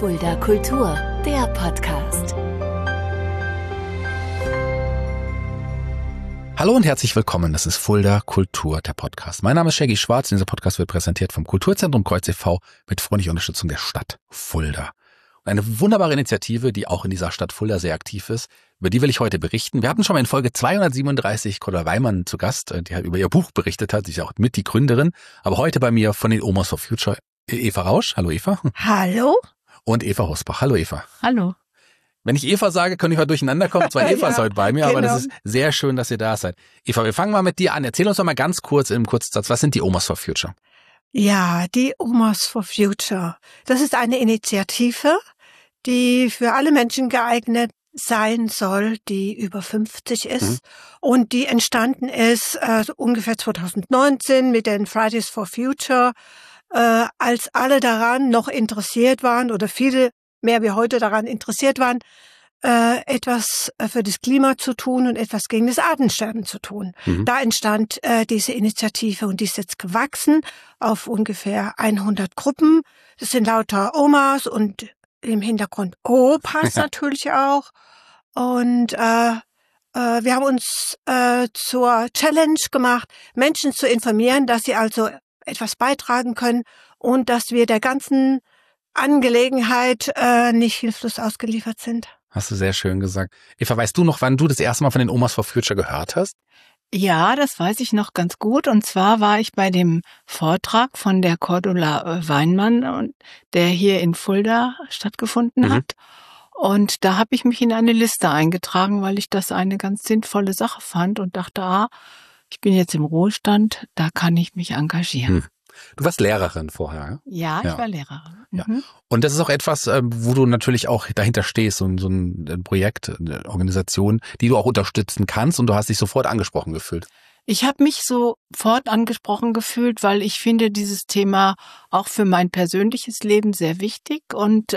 Fulda Kultur, der Podcast. Hallo und herzlich willkommen, das ist Fulda Kultur, der Podcast. Mein Name ist Shaggy Schwarz und dieser Podcast wird präsentiert vom Kulturzentrum Kreuz e.V. mit freundlicher Unterstützung der Stadt Fulda. Und eine wunderbare Initiative, die auch in dieser Stadt Fulda sehr aktiv ist, über die will ich heute berichten. Wir hatten schon mal in Folge 237 Cordula Weimann zu Gast, die halt über ihr Buch berichtet hat, sie ist ja auch mit die Gründerin, aber heute bei mir von den Omas for Future Eva Rausch. Hallo Eva. Hallo. Und Eva Hosbach. Hallo Eva. Hallo. Wenn ich Eva sage, können wir durcheinander kommen. Zwei Evas heute bei mir, genau. Aber das ist sehr schön, dass ihr da seid. Eva, wir fangen mal mit dir an. Erzähl uns doch mal ganz kurz im Kurzsatz, was sind die Omas for Future? Ja, die Omas for Future. Das ist eine Initiative, die für alle Menschen geeignet sein soll, die über 50 ist und die entstanden ist ungefähr 2019 mit den Fridays for Future, als alle daran noch interessiert waren oder viele mehr wie heute daran interessiert waren, etwas für das Klima zu tun und etwas gegen das Artensterben zu tun. Da entstand diese Initiative und die ist jetzt gewachsen auf ungefähr 100 Gruppen. Das sind lauter Omas und im Hintergrund Opas natürlich auch. Und wir haben uns zur Challenge gemacht, Menschen zu informieren, dass sie also etwas beitragen können und dass wir der ganzen Angelegenheit nicht hilflos ausgeliefert sind. Hast du sehr schön gesagt. Eva, weißt du noch, wann du das erste Mal von den Omas for Future gehört hast? Ja, das weiß ich noch ganz gut. Und zwar war ich bei dem Vortrag von der Cordula Weimann, der hier in Fulda stattgefunden hat. Und da habe ich mich in eine Liste eingetragen, weil ich das eine ganz sinnvolle Sache fand und dachte, ich bin jetzt im Ruhestand, da kann ich mich engagieren. Du warst Lehrerin vorher, ja? Ja, ich war Lehrerin. Ja. Und das ist auch etwas, wo du natürlich auch dahinter stehst, so ein Projekt, eine Organisation, die du auch unterstützen kannst und du hast dich sofort angesprochen gefühlt. Ich habe mich sofort angesprochen gefühlt, weil ich finde dieses Thema auch für mein persönliches Leben sehr wichtig und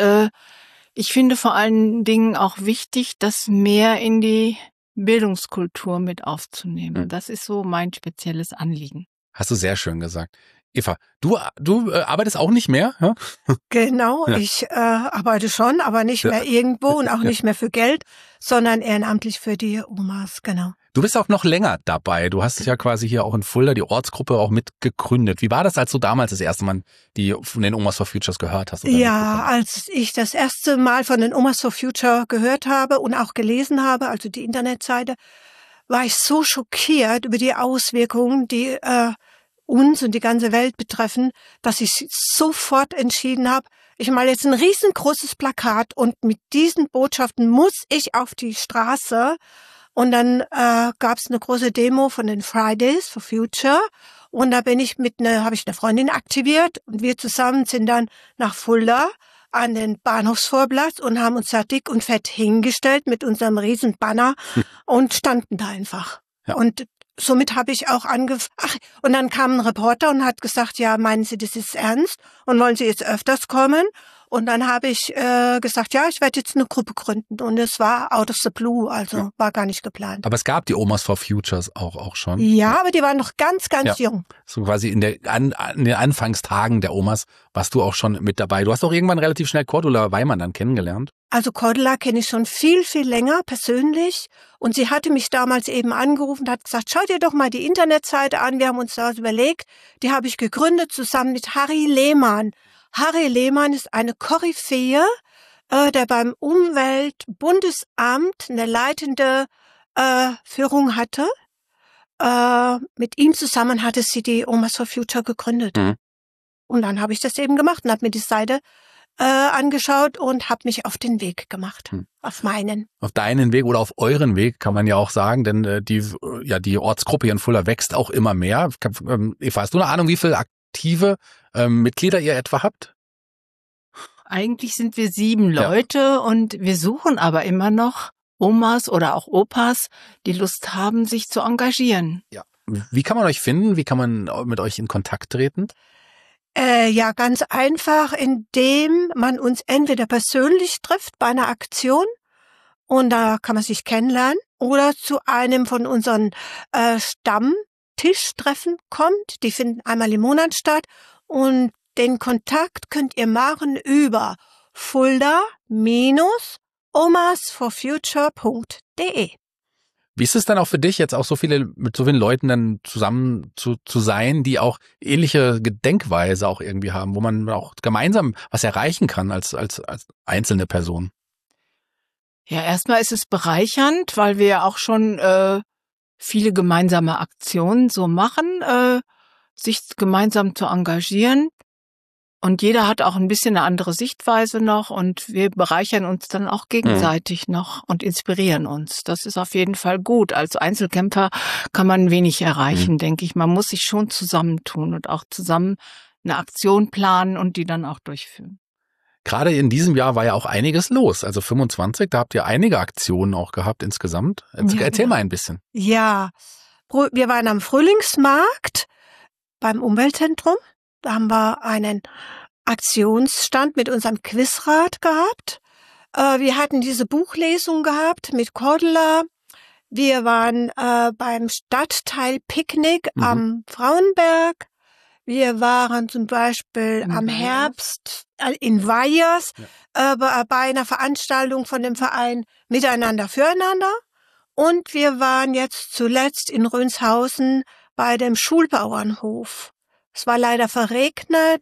ich finde vor allen Dingen auch wichtig, das mehr in die Bildungskultur mit aufzunehmen. Das ist so mein spezielles Anliegen. Hast du sehr schön gesagt. Eva, du arbeitest auch nicht mehr? Ja? Genau, ja. Ich arbeite schon, aber nicht mehr irgendwo und auch nicht mehr für Geld, sondern ehrenamtlich für die Omas, genau. Du bist auch noch länger dabei. Du hast ja quasi hier auch in Fulda die Ortsgruppe auch mitgegründet. Wie war das, als du damals das erste Mal die von den Omas for Futures gehört hast? Ja, als ich das erste Mal von den Omas for Future gehört habe und auch gelesen habe, also die Internetseite, war ich so schockiert über die Auswirkungen, die uns und die ganze Welt betreffen, dass ich sofort entschieden habe, ich male jetzt ein riesengroßes Plakat und mit diesen Botschaften muss ich auf die Straße. Und dann gab es eine große Demo von den Fridays for Future und da habe ich eine Freundin aktiviert und wir zusammen sind dann nach Fulda an den Bahnhofsvorplatz und haben uns da dick und fett hingestellt mit unserem riesen Banner und standen da einfach. Ja. Und somit habe ich auch und dann kam ein Reporter und hat gesagt, ja, meinen Sie, das ist ernst und wollen Sie jetzt öfters kommen? Und dann habe ich gesagt, ja, ich werde jetzt eine Gruppe gründen. Und es war out of the blue, also war gar nicht geplant. Aber es gab die Omas for Futures auch schon. Ja, aber die waren noch ganz, ganz jung. So quasi in den Anfangstagen der Omas warst du auch schon mit dabei. Du hast auch irgendwann relativ schnell Cordula Weimann dann kennengelernt. Also Cordula kenne ich schon viel, viel länger persönlich. Und sie hatte mich damals eben angerufen und hat gesagt, schau dir doch mal die Internetseite an. Wir haben uns da was überlegt. Die habe ich gegründet zusammen mit Harry Lehmann. Harry Lehmann ist eine Koryphäe, der beim Umweltbundesamt eine leitende Führung hatte. Mit ihm zusammen hatte sie die Omas for Future gegründet. Und dann habe ich das eben gemacht und habe mir die Seite angeschaut und habe mich auf den Weg gemacht. Auf meinen. Auf deinen Weg oder auf euren Weg, kann man ja auch sagen, denn die Ortsgruppe hier in Fulda wächst auch immer mehr. Eva, hast du eine Ahnung, wie viele aktive Mitglieder ihr etwa habt? Eigentlich sind wir 7 Leute und wir suchen aber immer noch Omas oder auch Opas, die Lust haben, sich zu engagieren. Ja. Wie kann man euch finden? Wie kann man mit euch in Kontakt treten? Ja, ganz einfach, indem man uns entweder persönlich trifft bei einer Aktion und da kann man sich kennenlernen oder zu einem von unseren Stammtischtreffen kommt. Die finden einmal im Monat statt und den Kontakt könnt ihr machen über fulda-omasforfuture.de. Wie ist es dann auch für dich, jetzt auch mit so vielen Leuten dann zusammen zu sein, die auch ähnliche Gedenkweise auch irgendwie haben, wo man auch gemeinsam was erreichen kann als einzelne Person? Ja, erstmal ist es bereichernd, weil wir ja auch schon viele gemeinsame Aktionen so machen, sich gemeinsam zu engagieren. Und jeder hat auch ein bisschen eine andere Sichtweise noch und wir bereichern uns dann auch gegenseitig noch und inspirieren uns. Das ist auf jeden Fall gut. Als Einzelkämpfer kann man wenig erreichen, denke ich. Man muss sich schon zusammentun und auch zusammen eine Aktion planen und die dann auch durchführen. Gerade in diesem Jahr war ja auch einiges los. Also 25, da habt ihr einige Aktionen auch gehabt insgesamt. Erzähl mal ein bisschen. Ja, wir waren am Frühlingsmarkt beim Umweltzentrum. Da haben wir einen Aktionsstand mit unserem Quizrad gehabt. Wir hatten diese Buchlesung gehabt mit Cordula. Wir waren beim Stadtteilpicknick am Frauenberg. Wir waren zum Beispiel am Herbst in Weyers bei einer Veranstaltung von dem Verein Miteinander füreinander. Und wir waren jetzt zuletzt in Rönshausen bei dem Schulbauernhof. Es war leider verregnet.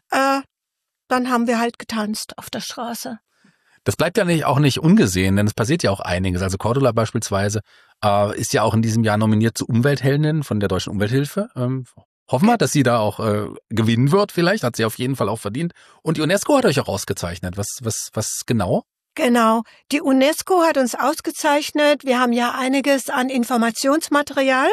Dann haben wir halt getanzt auf der Straße. Das bleibt ja auch nicht ungesehen, denn es passiert ja auch einiges. Also Cordula beispielsweise ist ja auch in diesem Jahr nominiert zur Umweltheldin von der Deutschen Umwelthilfe. Hoffen wir, dass sie da auch gewinnen wird vielleicht. Hat sie auf jeden Fall auch verdient. Und die UNESCO hat euch auch ausgezeichnet. Was genau? Genau. Die UNESCO hat uns ausgezeichnet. Wir haben ja einiges an Informationsmaterial,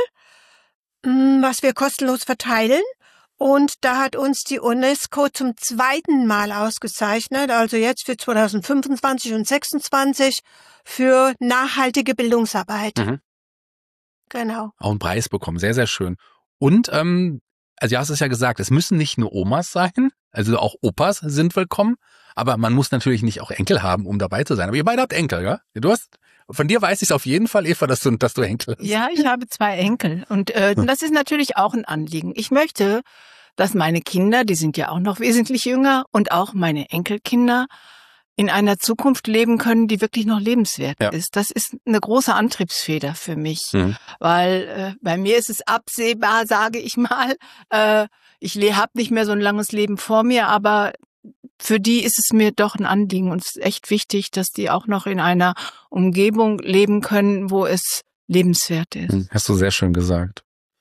was wir kostenlos verteilen. Und da hat uns die UNESCO zum 2. Mal ausgezeichnet, also jetzt für 2025 und 2026 für nachhaltige Bildungsarbeit. Genau. Auch einen Preis bekommen, sehr, sehr schön. Und, also du hast es ja gesagt, es müssen nicht nur Omas sein, also auch Opas sind willkommen, aber man muss natürlich nicht auch Enkel haben, um dabei zu sein. Aber ihr beide habt Enkel, ja? Von dir weiß ich es auf jeden Fall, Eva, dass du Enkel hast. Ja, ich habe 2 Enkel und das ist natürlich auch ein Anliegen. Ich möchte, dass meine Kinder, die sind ja auch noch wesentlich jünger, und auch meine Enkelkinder in einer Zukunft leben können, die wirklich noch lebenswert ist. Das ist eine große Antriebsfeder für mich, weil bei mir ist es absehbar, sage ich mal. Ich habe nicht mehr so ein langes Leben vor mir, aber für die ist es mir doch ein Anliegen und es ist echt wichtig, dass die auch noch in einer Umgebung leben können, wo es lebenswert ist. Hast du sehr schön gesagt.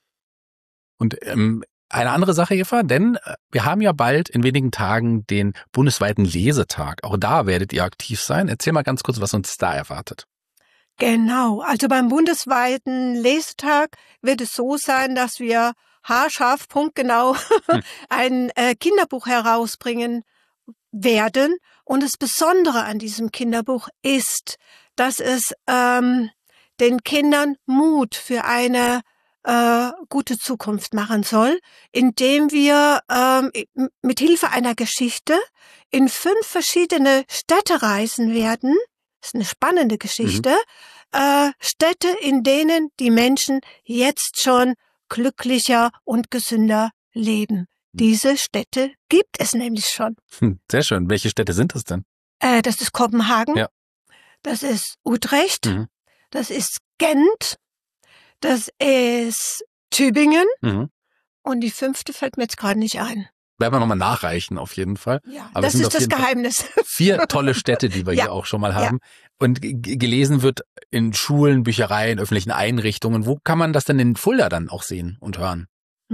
Und eine andere Sache, Eva, denn wir haben ja bald in wenigen Tagen den bundesweiten Lesetag. Auch da werdet ihr aktiv sein. Erzähl mal ganz kurz, was uns da erwartet. Genau, also beim bundesweiten Lesetag wird es so sein, dass wir haarscharf, punktgenau ein Kinderbuch herausbringen werden. Und das Besondere an diesem Kinderbuch ist, dass es den Kindern Mut für eine gute Zukunft machen soll, indem wir mit Hilfe einer Geschichte in 5 verschiedene Städte reisen werden. Das ist eine spannende Geschichte. Städte, in denen die Menschen jetzt schon glücklicher und gesünder leben. Diese Städte gibt es nämlich schon. Sehr schön. Welche Städte sind das denn? Das ist Kopenhagen. Ja. Das ist Utrecht. Das ist Gent. Das ist Tübingen. Und die 5. fällt mir jetzt gerade nicht ein. Werden wir nochmal nachreichen, auf jeden Fall. Ja, aber das ist das Geheimnis. 4 tolle Städte, die wir hier auch schon mal haben. Und gelesen wird in Schulen, Büchereien, öffentlichen Einrichtungen. Wo kann man das denn in Fulda dann auch sehen und hören?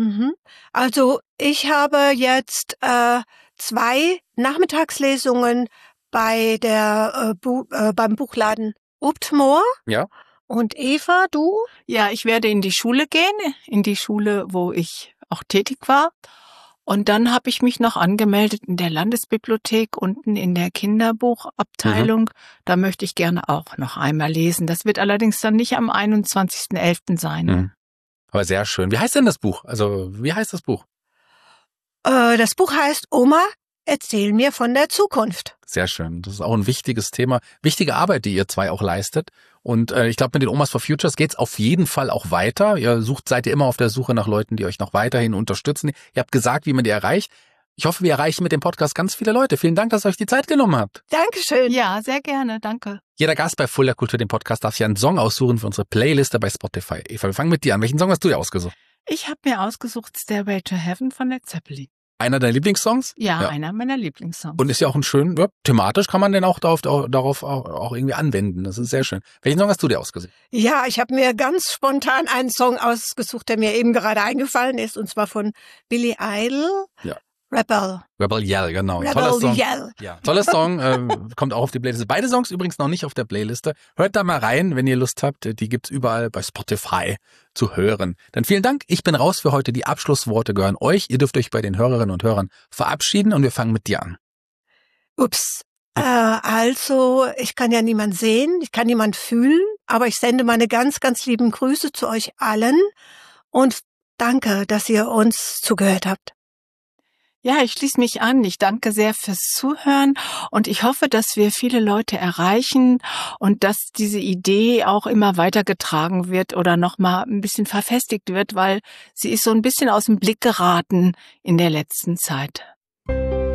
Also ich habe jetzt 2 Nachmittagslesungen bei beim Buchladen Obtmoor. Ja. Und Eva, du? Ja, ich werde in die Schule gehen, in die Schule, wo ich auch tätig war. Und dann habe ich mich noch angemeldet in der Landesbibliothek unten in der Kinderbuchabteilung. Da möchte ich gerne auch noch einmal lesen. Das wird allerdings dann nicht am 21.11. sein. Aber sehr schön. Wie heißt denn das Buch? Also, wie heißt das Buch? Das Buch heißt Oma, erzähl mir von der Zukunft. Sehr schön. Das ist auch ein wichtiges Thema. Wichtige Arbeit, die ihr 2 auch leistet. Und ich glaube, mit den Omas for Futures geht's auf jeden Fall auch weiter. Seid ihr immer auf der Suche nach Leuten, die euch noch weiterhin unterstützen. Ihr habt gesagt, wie man die erreicht. Ich hoffe, wir erreichen mit dem Podcast ganz viele Leute. Vielen Dank, dass ihr euch die Zeit genommen habt. Dankeschön. Ja, sehr gerne, danke. Jeder Gast bei Fulda Kultur, dem Podcast, darf sich einen Song aussuchen für unsere Playliste bei Spotify. Eva, wir fangen mit dir an. Welchen Song hast du dir ausgesucht? Ich habe mir ausgesucht Stairway to Heaven von Led Zeppelin. Einer deiner Lieblingssongs? Ja, einer meiner Lieblingssongs. Und ist ja auch ein schön, thematisch kann man den auch darauf auch irgendwie anwenden. Das ist sehr schön. Welchen Song hast du dir ausgesucht? Ja, ich habe mir ganz spontan einen Song ausgesucht, der mir eben gerade eingefallen ist, und zwar von Billy Idol. Ja. Rebel Yell, genau. Rebel Toller Song. Yell. Ja, toller Song, kommt auch auf die Playliste. Beide Songs übrigens noch nicht auf der Playliste. Hört da mal rein, wenn ihr Lust habt. Die gibt's überall bei Spotify zu hören. Dann vielen Dank. Ich bin raus für heute. Die Abschlussworte gehören euch. Ihr dürft euch bei den Hörerinnen und Hörern verabschieden und wir fangen mit dir an. Ups. Also, ich kann ja niemand sehen, ich kann niemand fühlen, aber ich sende meine ganz, ganz lieben Grüße zu euch allen und danke, dass ihr uns zugehört habt. Ja, ich schließe mich an. Ich danke sehr fürs Zuhören und ich hoffe, dass wir viele Leute erreichen und dass diese Idee auch immer weitergetragen wird oder nochmal ein bisschen verfestigt wird, weil sie ist so ein bisschen aus dem Blick geraten in der letzten Zeit.